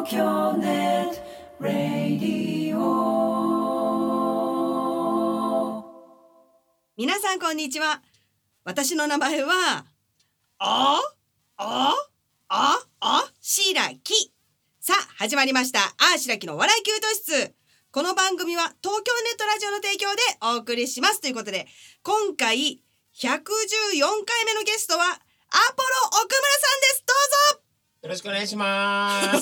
東京ネットラディオ。 皆さんこんにちは。私の名前は白木。さあ始まりました白木の笑い給湯室。この番組は東京ネットラジオの提供でお送りしますということで、今回114回目のゲストはアポロ奥村さんです。どうぞよろしくお願いします。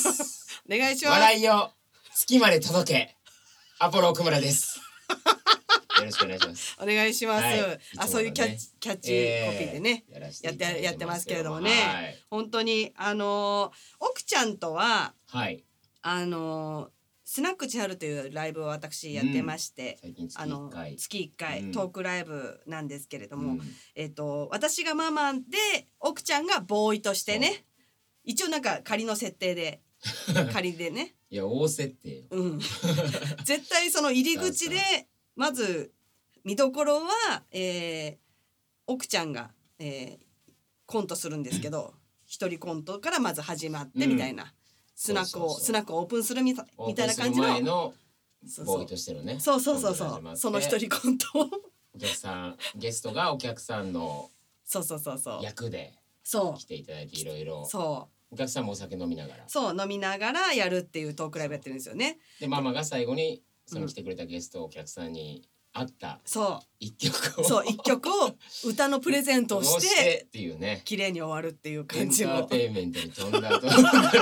お願いします。 笑いを月まで届け、アポロ奥村です。よろしくお願いします。 お願いします。 はい、 そういうキャッチコピーでね、やってますけれどもね、はい、本当に奥ちゃんとは、はい、スナック千春というライブを私やってまして、 最近月 1回、トークライブなんですけれども、私がママで奥ちゃんがボーイとしてね、一応なんか仮の設定で仮でねいや大設定、 絶対その入り口でまず見どころは、奥ちゃんが、コントするんですけど、一人コントからまず始まってみたいな、スナックをオープンするみたいな感じのボーイとしてのね、 その一人コントをゲストがお客さんの役で来ていただいて、いろいろお客さんもお酒飲みながら飲みながらやるっていうトークライブやってるんですよね。 でママが最後にその来てくれたゲスト、お客さんに合った一曲を歌のプレゼントをしてっていうね、 綺麗に終わるっていう感じのエンターテインメントに飛んだと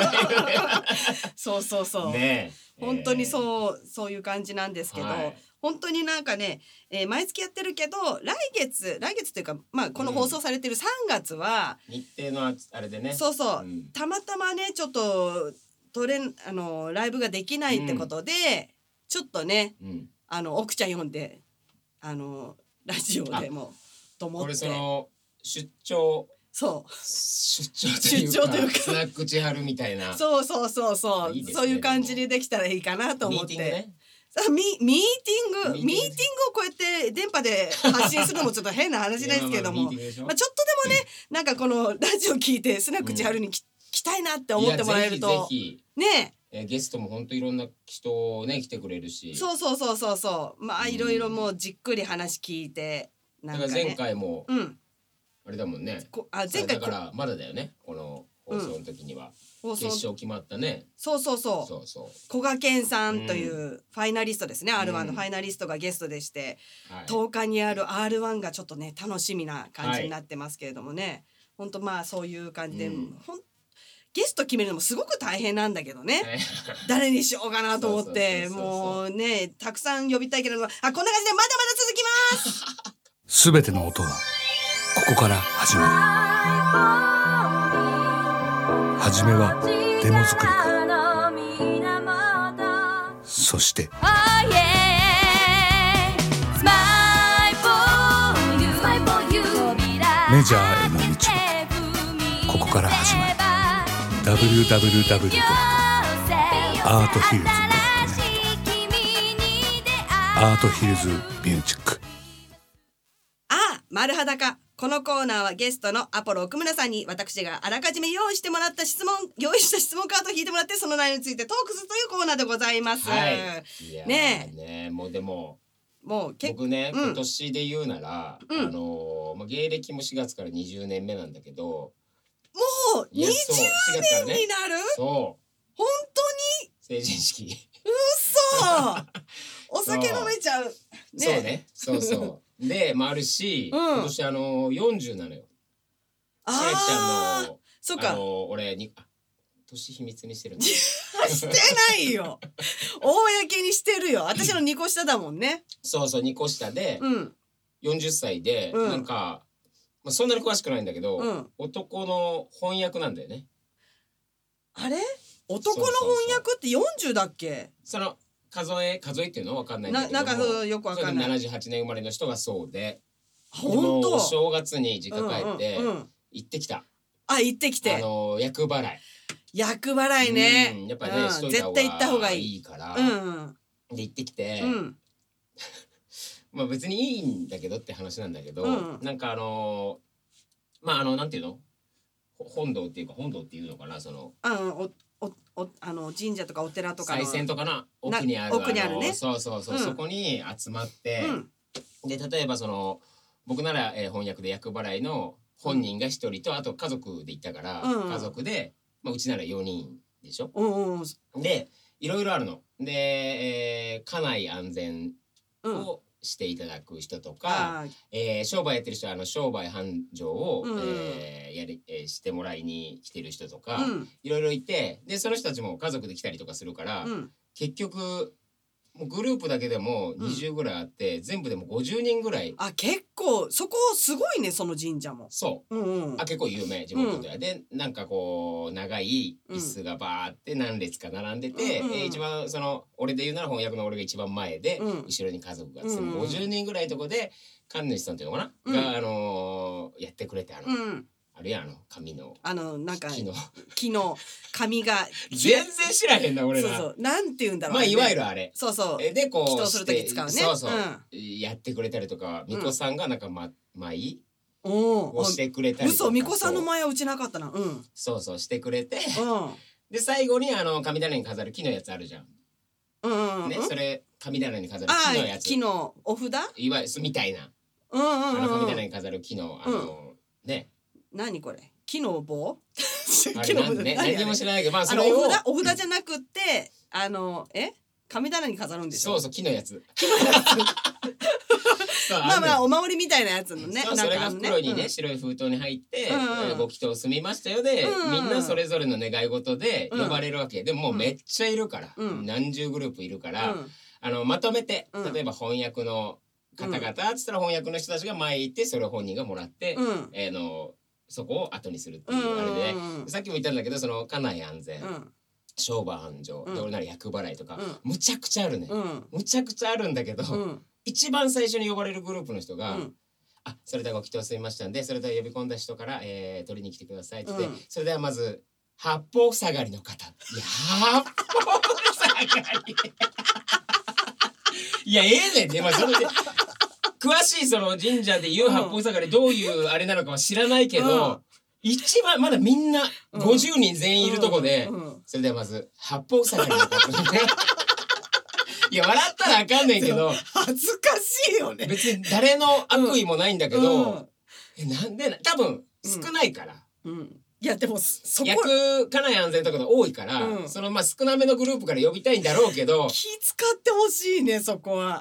そうね、本当にそういう感じなんですけど、本当になんかね、毎月やってるけど来月というか、まあこの放送されてる3月は、 日程のあれでね、 たまたまねちょっとライブができないってことで、ちょっとね、奥ちゃん呼んでラジオでもと思って、 これその出張というかスナック千春みたいな、 そういう感じにできたらいいかなと思って、ミーティングをこうやって電波で発信するのもちょっと変な話ですけども、ちょっとでもね、なんかこのラジオ聞いてスナック千春に来たいなって思ってもらえるとね。 ゲストも本当いろんな人ね来てくれるし、 まあいろいろもうじっくり話聞いて、 なんかね、だから前回もあれだもんね、前回だからまだだよね、この放送の時には決勝決まったね。 そう古賀健さんというファイナリストですね、R1 のファイナリストがゲストでして、10日にある R1 がちょっとね楽しみな感じになってますけれどもね、本当まあそういう感じで、ゲスト決めるのもすごく大変なんだけどね、誰にしようかなと思って、もうねたくさん呼びたいけれども、こんな感じでまだまだ続きます。 すべての音はここから始まる。はじめはデモ作りから、そしてメジャーへの道もここから始まる。www.arthhills.net アートヒルズミュージック。 丸裸。このコーナーはゲストのアポロ奥村さんに私があらかじめ用意した質問カードを引いてもらって、その内容についてトークするというコーナーでございます。 もうでも僕ね、今年で言うなら、芸歴も4月から20年目なんだけど、 もう20年になる？ そう。 本当に？ 成人式。 お酒飲めちゃう。 そうでもあるし、今年40なのよ。白木ちゃんの俺に年秘密にしてるんだ。 してないよ。公にしてるよ。私の2個下だもんね。 そう2個下で、40歳で、なんかそんなに詳しくないんだけど、男の翻訳なんだよね。 あれ？男の翻訳って40だっけ？ その数えっていうのは分かんないんだけど、 なんかよく分かんない。 78年生まれの人がそうで、 本当？ お正月に実家帰って行ってきた。 行ってきて。 厄払い。 厄払いね。 やっぱね、 絶対行った方がいいから。で行ってきて、まあ別にいいんだけどって話なんだけど、なんかなんていうの？本堂っていうか、本堂っていうのかな、その神社とかお寺とかの賽銭とかの奥にある奥にあるねそう、そこに集まって、で例えば僕なら、翻訳で厄払いの本人が1人とあと家族で行ったから、家族で、うちなら4人でしょ、でいろいろあるので、家内安全をしていただく人とか、商売やってる人は商売繁盛を、してもらいに来てる人とか、いろいろいて、でその人たちも家族で来たりとかするから、結局もうグループだけでも20ぐらいあって、全部でも50人ぐらい。 結構そこすごいね、その神社も。 そう、結構有名地元では、でなんかこう長い椅子がバーって何列か並んでて、一番俺で言うなら翻訳の俺が一番前で、後ろに家族が50人ぐらいのとこで神主さんっていうのかな、がやってくれて、あれや紙のなんか木の紙が全然知らへんな俺ら。 そうなんて言うんだろう、 いわゆるあれでこう祈祷する時使うね。 やってくれたりとか、巫女さんがなんか舞をしてくれたりとか。 巫女さんの前はうちなかったな。 そうしてくれて、で最後に神棚に飾る木のやつあるじゃん。ね、それ神棚に飾る木のやつ、 木のお札いわゆるみたいな、神棚に飾る木のね、 何これ、木の棒何も知らないけど、それをお札じゃなくって神棚に飾るんでしょ。 そう木のやつお守りみたいなやつのね。 それが袋にね、白い封筒に入ってご祈祷済みましたよで、みんなそれぞれの願い事で呼ばれるわけで、もうめっちゃいるから、何十グループいるから、まとめて、例えば翻訳の方々っつったら翻訳の人たちが前行って、それを本人がもらって、そこを後にするっていうあれで、さっきも言ったんだけど、家内安全、商売繁盛、で俺なら厄払いとか、むちゃくちゃあるね、むちゃくちゃあるんだけど、一番最初に呼ばれるグループの人が、それではご祈祷済みましたんで、それでは呼び込んだ人から、取りに来てくださいって言って、それではまず八方塞がりの方、八方塞がりいやねんね、それで詳しい神社でいう八方塞がりどういうあれなのかは知らないけど、一番まだみんな50人全員いるとこで、それではまず八方塞がりの方いや笑ったらあかんねんけど、 恥ずかしいよね。 別に誰の悪意もないんだけど、なんで多分少ないから。 いやでもそこ家内安全とかが多いから、少なめのグループから呼びたいんだろうけど、 気使ってほしいね、そこは。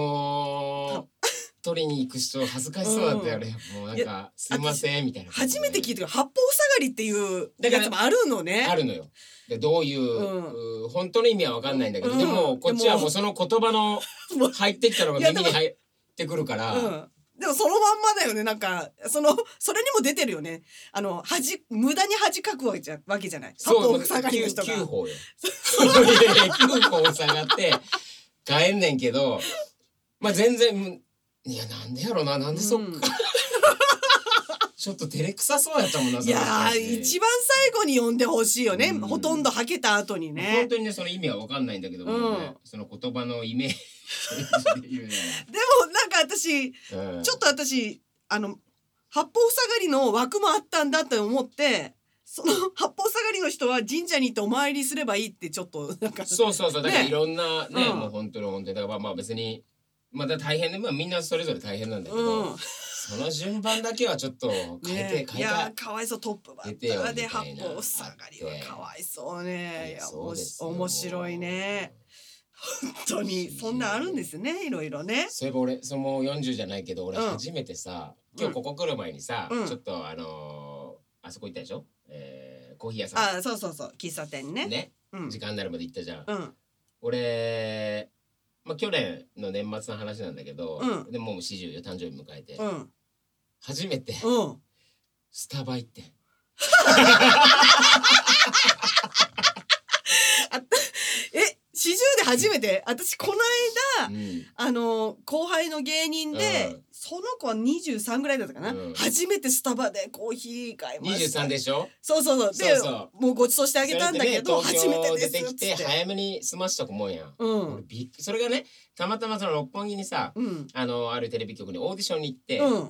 取りに行く人恥ずかしそうだったよね。もうなんかすいませんみたいな。 初めて聞いた八方塞がりっていうやつもあるのね。 あるのよ。でどういう本当の意味は分かんないんだけど、でもこっちはもうその言葉の入ってきたのが耳に入ってくるから。 でもそのまんまだよね。なんかそれにも出てるよね。無駄に恥かくわけじゃない。八方塞がりの人が。 9方よ。9方下がって帰んねんけど、全然。いやなんでやろな、なんでそっか、ちょっと照れくさそうやったもんな。 いや一番最後に呼んでほしいよね、ほとんどはけた後にね。 本当にね、その意味は分かんないんだけども、その言葉のイメージで言うでもなんか私、ちょっと私八方塞がりの枠もあったんだって思って、その八方塞がりの人は神社に行ってお参りすればいいってちょっとなんかそうだからいろんなね、もう本当にだから別に大変で、みんなそれぞれ大変なんだけど、その順番だけはちょっと変えて、 いやかわいそう、トップバッターで八方塞がりはかわいそうね。いや面白いね。本当にそんなあるんですね、いろいろね。 そういえば俺40じゃないけど、俺初めてさ、今日ここ来る前にさ、ちょっとあそこ行ったでしょ、コーヒー屋さん。 そう喫茶店ね。 時間になるまで行ったじゃん。俺去年の年末の話なんだけど、でもう40よ、誕生日迎えて、初めてスタバ行って 40で初めて。私この間、後輩の芸人で、その子は23ぐらいだったかな、初めてスタバでコーヒー買いました。 23でしょ。 そうでもうご馳走してあげたんだけど、初めてです出てきて早めに済ましたと思うやん。それがね、たまたま六本木にさ、あるテレビ局にオーディションに行って、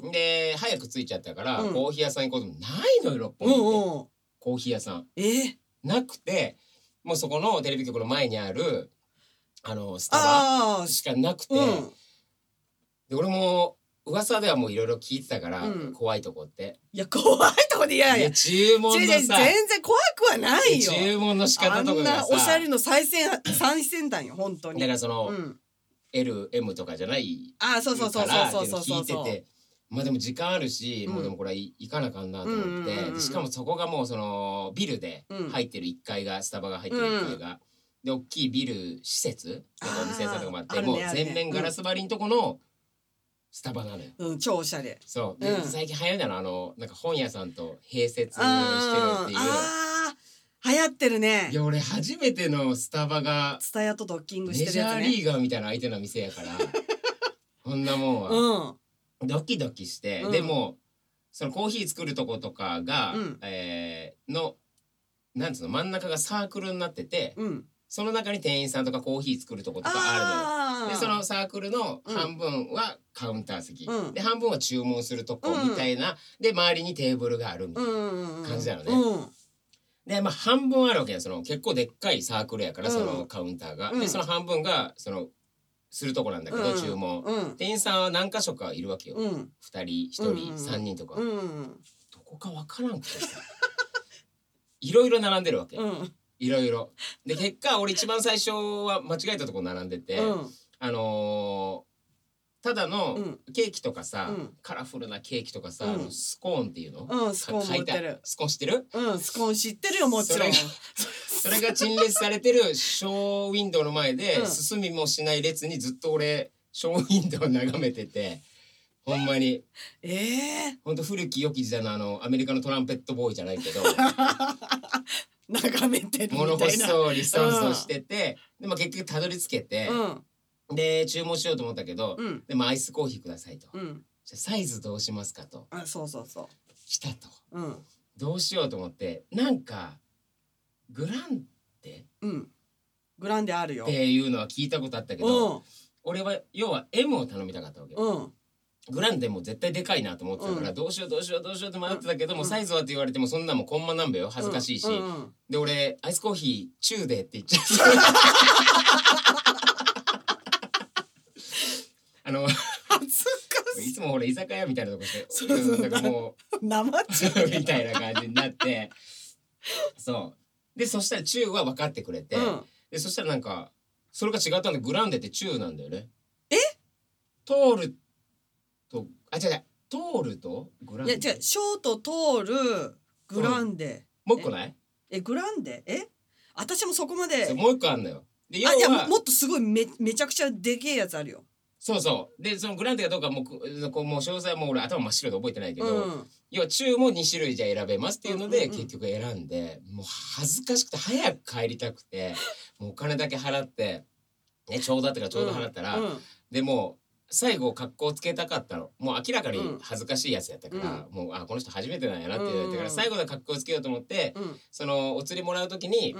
で早く着いちゃったから、コーヒー屋さん行こうともないのよ、六本木って。コーヒー屋さんなくて、 もうそこのテレビ局の前にあるスタバしかなくて、で俺も噂ではもういろいろ聞いてたから、怖いとこって。 いや怖いとこでいや注文のさ全然怖くはないよ。 注文の仕方とかがさ、 あんなおしゃれの最先端よ本当に。 だからその、LM とかじゃないそう聞いてて、まあでも時間あるし、もうでもこれ行かなあかんなと思って、しかもそこがもうそのビルで入ってる1階が、スタバが入ってる1階が、で大きいビル施設なんかお店屋さんとかもあって、もう全面ガラス張りのとこのスタバなのよ。 超おしゃれ。 そう。で最近流行るんだろ、なんか本屋さんと併設してるっていう。 流行ってるね。 いや俺初めてのスタバがツタヤとドッキングしてるやつね。 メジャーリーガーみたいな相手の店やからこんなもんは、ドキドキして、でもそのコーヒー作るとことかが、なんつうの、真ん中がサークルになってて、その中に店員さんとかコーヒー作るとことかあるのよ。でそのサークルの半分はカウンター席、で半分は注文するとこみたいな、で周りにテーブルがあるみたいな感じなのね。でまあ半分あるわけや。その結構でっかいサークルやから、そのカウンターが、でその半分がそのするとこなんだけど、注文、店員さんは何箇所かいるわけよ、2人1人3人とか、どこかわからんくてさいろいろ並んでるわけ、いろいろで、結果俺一番最初は間違えたとこ並んでて、ただのケーキとかさ、カラフルなケーキとかさ、スコーンっていうの、 スコーン持ってる。 スコーン知ってる？ スコーン知ってるよ、もちろん。 それが陳列されてるショーウィンドウの前で、進みもしない列にずっと俺ショーウィンドウを眺めてて、ほんまにほんと古き良き時代のアメリカのトランペットボーイじゃないけど眺めてるみたいな、 物欲しそうにそうしてて、でも結局たどり着けて、で注文しようと思ったけど、でもアイスコーヒーくださいと、じゃあサイズどうしますかと、 そう来たと、どうしようと思って、なんかグランデ、 グランデあるよっていうのは聞いたことあったけど、俺は要は M を頼みたかったわけ、グランデも絶対でかいなと思ってたから、どうしようって迷ってたけども、サイズはって言われてもそんなもんコンマなんべよ、恥ずかしいし、で俺アイスコーヒーチューでって言っちゃった恥ずかしい。 いつもほら居酒屋みたいなとこしてなんかもう生チューみたいな感じになって、そうでそしたらチューは分かってくれて、でそしたらなんかそれが違ったんで、グランデってチューなんだよね。トールとトールとグランデ、 いや違う、ショートトールグランデ、 もう一個ない？ グランデ私もそこまで。 もう一個あんのよ。で要は、 いやもっとすごいめちゃくちゃでけえやつあるよ。 そうでそのグランデがどうかもう詳細はもう俺頭真っ白で覚えてないけど、要はチューも2種類じゃ選べますっていうので、結局選んで、もう恥ずかしくて早く帰りたくて、もうお金だけ払って、ちょうどあったからちょうど払ったら、でも最後格好つけたかったの、もう明らかに恥ずかしいやつやったから、もうこの人初めてなんやなって言われてから、最後で格好つけようと思って、そのお釣りもらう時に、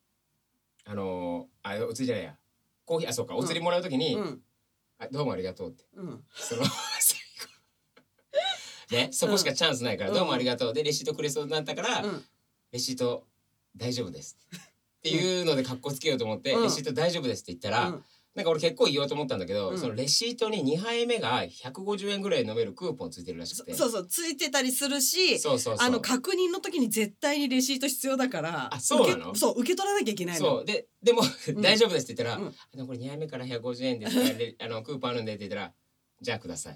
お釣りじゃないや、コーヒー、そうか、お釣りもらう時に、どうもありがとうって、その最後ね、そこしかチャンスないから、どうもありがとうでレシートくれそうになったから、レシート大丈夫ですっていうので格好つけようと思って、レシート大丈夫ですって言ったら、なんか俺結構言おうと思ったんだけど、そのレシートに2杯目が150円ぐらい飲めるクーポンついてるらしくて、 ついてたりするし、確認の時に絶対にレシート必要だから、 そうなの？ 受け取らなきゃいけないの。 でも大丈夫ですって言ったら、これ2杯目から150円ですからクーポンあるんでって言ったら、じゃあください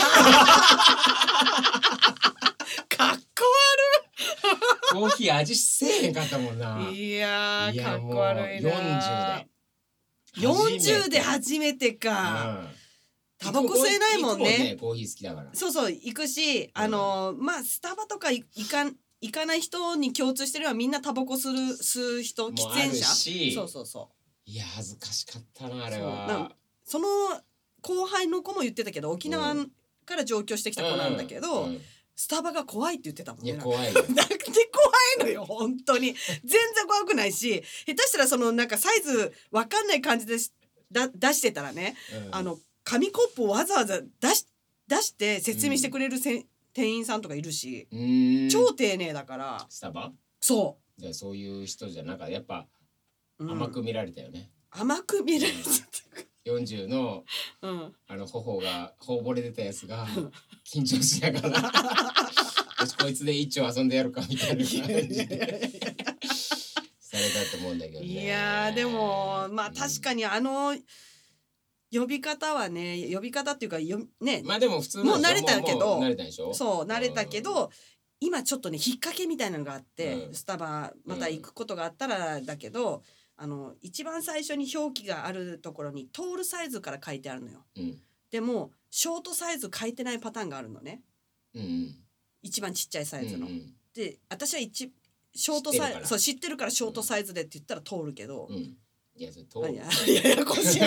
かっこ悪いコーヒー味せえへんかったもんな。 いやかっこ悪いな。 40 で初めてか。タバコ吸えないもんね。 コーヒー好きだから。 行くし、まあスタバとか行かない人に共通してるのは、みんなタバコ吸う人、喫煙者。 いや恥ずかしかったなあれは。 その後輩の子も言ってたけど、沖縄から上京してきた子なんだけど、スタバが怖いって言ってたもんね。 いや怖いよ。 なんで怖いのよ本当に。全然怖くないし、下手したらそのなんかサイズわかんない感じで出してたらね、紙コップをわざわざ出して説明してくれる店員さんとかいるし、超丁寧だから。 スタバ？ そういう人じゃなんかやっぱ甘く見られたよね。 甘く見られた。 40の頬が頬惚れ出たやつが緊張しながらよしこいつで一丁遊んでやるかみたいな感じでされたと思うんだけどね。 いやでもまあ確かに呼び方はね、呼び方っていうかね、 まあでも普通のもう慣れたけど、 慣れたでしょ。 そう慣れたけど、今ちょっとね引っ掛けみたいなのがあって、スタバまた行くことがあったらだけど、一番最初に表記があるところにトールサイズから書いてあるのよ。でもショートサイズ書いてないパターンがあるのね。一番ちっちゃいサイズの。で私はショートサイズ、そう知ってるからショートサイズでって言ったら通るけど。 いやそれ通る。 ややこしい。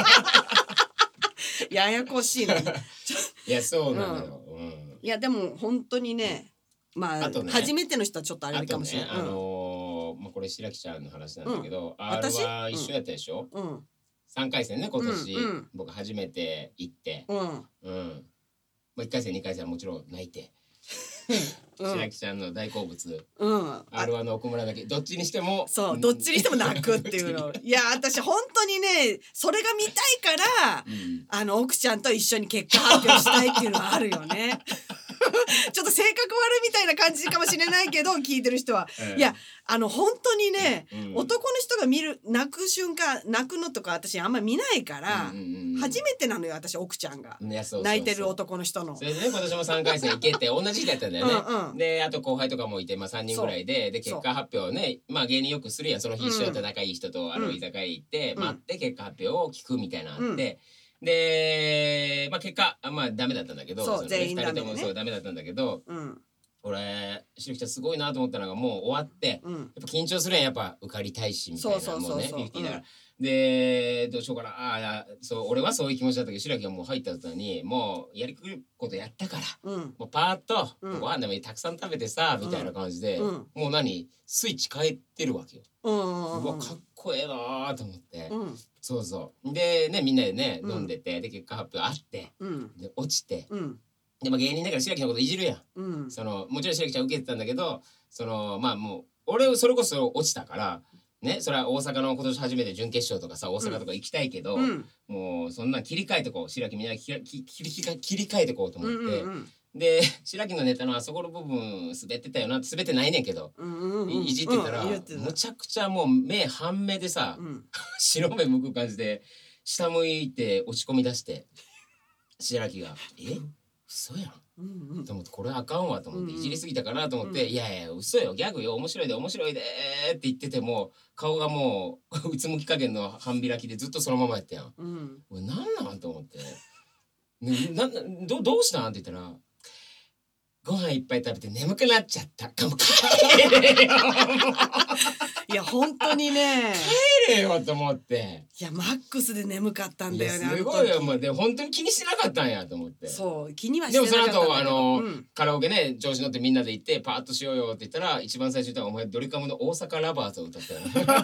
ややこしいの。いやそうなのよ。 いやでも本当にね、まあ初めての人はちょっとあれかもしれない。 まあこれ白木ちゃんの話なんだけど、R は一緒やったでしょ。3回戦ね今年僕初めて行って、もう1回戦2回戦はもちろん泣いて。白木ちゃんの大好物、R1 奥村だけどっちにしてもそうどっちにしても泣くっていうの。いや私本当にねそれが見たいから、奥ちゃんと一緒に結果発表したいっていうのはあるよね。ちょっと性格悪いみたいな感じかもしれないけど聞いてる人は、いや本当にね、男の人が泣く瞬間泣くのとか私あんまり見ないから、初めてなのよ私奥ちゃんが泣いてる男の人の。 それでね今年も3回戦行けて同じ日だったんだよね。であと後輩とかもいて、まあ、3人ぐらいで結果発表ね、まあ芸人よくするやん。その日一緒だった仲いい人と居酒屋行って待って結果発表を聞くみたいなのあって。で、まあ、結果まあダメだったんだけど、 そう全員ダメね。 2人ともそうダメだったんだけど、俺白木ちゃんすごいなと思ったのがもう終わって、やっぱ緊張するやん。やっぱ受かりたいしみたいな、もうね50だから。でどうしようかな、そう俺はそういう気持ちだったけど白木はもう入った後にもうやりくることやったから、もうパーッとご飯でもたくさん食べてさみたいな感じで、もうスイッチ変えてるわけよ。うわかっこええなと思って、そうそうでねみんなでね飲んでて、で結果発表あって、で落ちて、でまあ芸人だから白木のこといじるやん。もちろん白木ちゃん受けてたんだけど、まあもう俺それこそ落ちたからね、それは大阪の今年初めて準決勝とかさ大阪とか行きたいけど、もうそんな切り替えてこう白木みんな切り替えてこうと思って、で白木のネタのあそこの部分滑ってたよなって滑ってないねんけど、いじってたらむちゃくちゃもう目半目でさ、白目向く感じで下向いて落ち込み出して白木が「え嘘やん」と思ってこれあかんわと思って、いじりすぎたかなと思って「いやいや嘘よギャグよ面白いで面白いで」って言ってても顔がもううつむき加減の半開きでずっとそのままやったやん。俺なんなんと思って「どうしたん?」って言ったら「ご飯いっぱい食べて眠くなっちゃった」かも帰れよいや本当にね帰れよと思って、 いやマックスで眠かったんだよね。 すごいよ。もうで本当に気にしてなかったんやと思って。 そう気にはしてなかったんだけど。 でもその後カラオケね調子乗ってみんなで行ってパーッとしようよって言ったら一番最初に言ったらお前ドリカムの大阪ラバーズを歌ったよ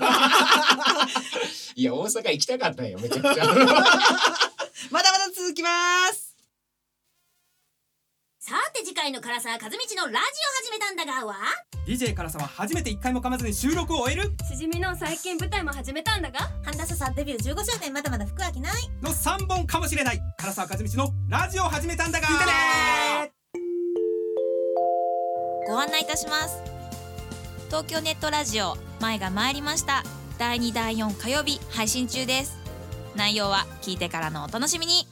いや大阪行きたかったんよめちゃくちゃまだまだ続きます。 さて次回の唐沢和道のラジオ始めたんだがは DJ 唐沢初めて1回も噛まずに収録を終えるしじみの最近舞台も始めたんだが半田さデビュー15周年まだまだ服飽きないの3本かもしれない唐沢和道のラジオ始めたんだが聞いてね。 ご案内いたします。東京ネットラジオ前が参りました。第2第4火曜日配信中です。内容は聞いてからのお楽しみに。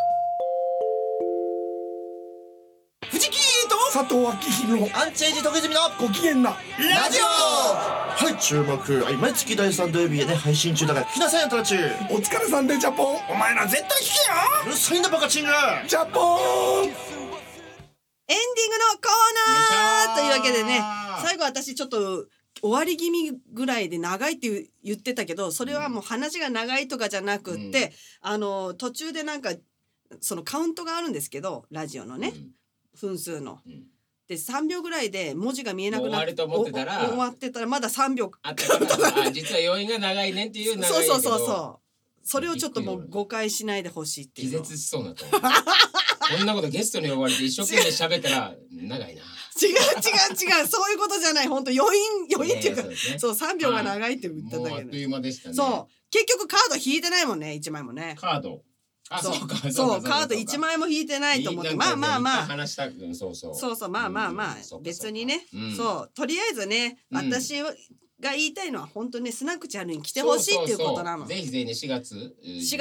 藤木と佐藤明宏アンチエイジ時住のご機嫌なラジオはい注目、毎月第3土曜日へね配信中だから聞きなさいあんたたち。 お疲れさんでジャポン。 お前ら絶対聞けよ。うるさいんだバカチンがジャポン。 エンディングのコーナーというわけでね、最後私ちょっと終わり気味ぐらいで長いって言ってたけど、それはもう話が長いとかじゃなくって、途中でなんかそのカウントがあるんですけどラジオのね、分数の。で3秒ぐらいで文字が見えなくなって終わってたらまだ3秒あったから実は余韻が長いねっていう長いけどそうそれをちょっともう誤解しないでほしいっていう。 気絶しそうなとこんなことゲストに呼ばれて一生懸命喋ったら長いなそういうことじゃない。本当余韻っていうか、そう3秒が長いって言っただけで。 もうあっという間でしたね。 そう結局カード引いてないもんね、1枚もね。 カード。そうカード1枚も引いてないと思って、まあ話したそうまあ別にね、そうとりあえずね、私が言いたいのは本当にスナックチャールに来てほしいっていうことなの。 ぜひぜひね、4月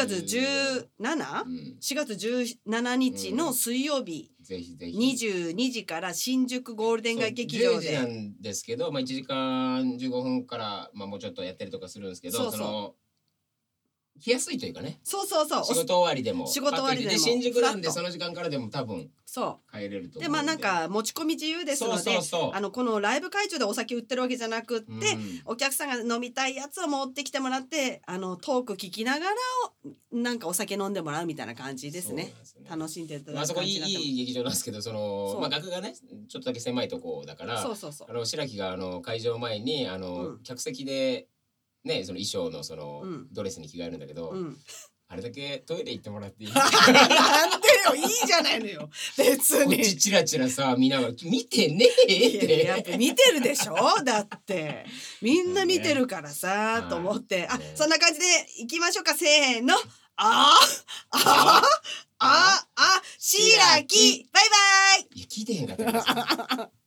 17日の水曜日、 ぜひぜひ 22時から新宿ゴールデン街劇場で。10 時なんですけど、1時間15分からもうちょっとやったりとかするんですけど、来やすいというかね。 そう仕事終わりでも。 仕事終わりでも。 新宿なんでその時間からでも多分帰れると思う。 でなんか持ち込み自由ですので、このライブ会場でお酒売ってるわけじゃなくって、お客さんが飲みたいやつを持ってきてもらって、トーク聞きながらなんかお酒飲んでもらうみたいな感じですね。楽しんでいただく感じになってます。 そこいい劇場なんですけど、楽がねちょっとだけ狭いとこだから、白木が会場前に客席でね、その衣装のドレスに着替えるんだけど、あれだけトイレ行ってもらっていい？ なんでよ、いいじゃないのよ。別に。 こっちチラチラさ見ながら見てねえって。 やっぱ見てるでしょ。だってみんな見てるからさと思って、そんな感じで行きましょうか。せーの。白木バイバイ。 いや聞いてへんかったんですよ。